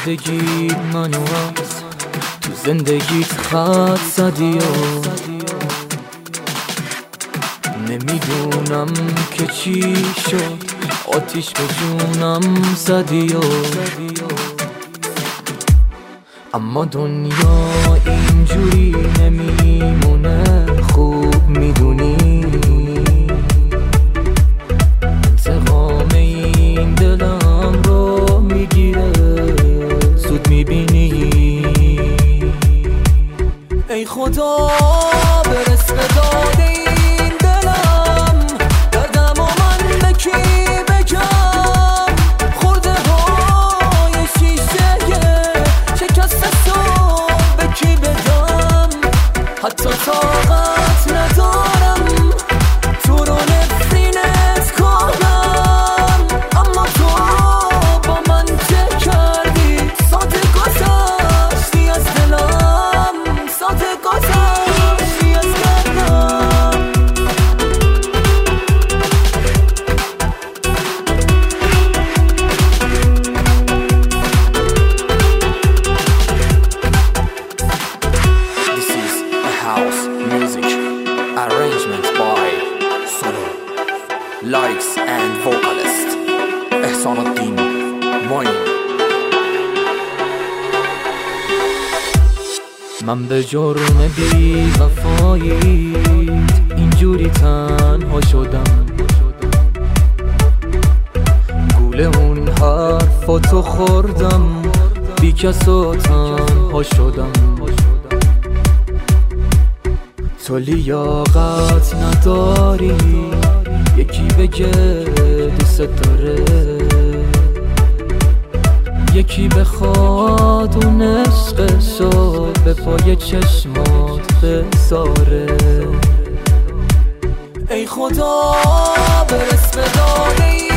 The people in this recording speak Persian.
زندگی منو از تو زندگیت خط زدی و نمیدونم که چی شد، آتیش به جونم زدی و اما دنیا اینجوری نمیمونه، خوب میدونی انتقام این دلم رو میگیره، زود میبینی. ای خدا برس به داد این دلم، دردم و من به کی بگم، خورده های شیشه شکست رو به کی بدم، حتی طاقت ندارم تو رو نفرینت کنم، اما تو با من چه کردی، ساده گذشتی از دلم، ساده گذشتی از دلم. This is a house music arrangement by Solo, lyrics and vocalist احسان‌الدین معین. من به جرم بی وفاییت اینجوری تنها شدم، گول اون حرفاتو خوردم، بی کس و تنها شدم. تو لیاقت نداری یکی بگه دوست داره، یکی بخواد اون عشقشو به پای چشمات بذاره. ای خدا برس به داد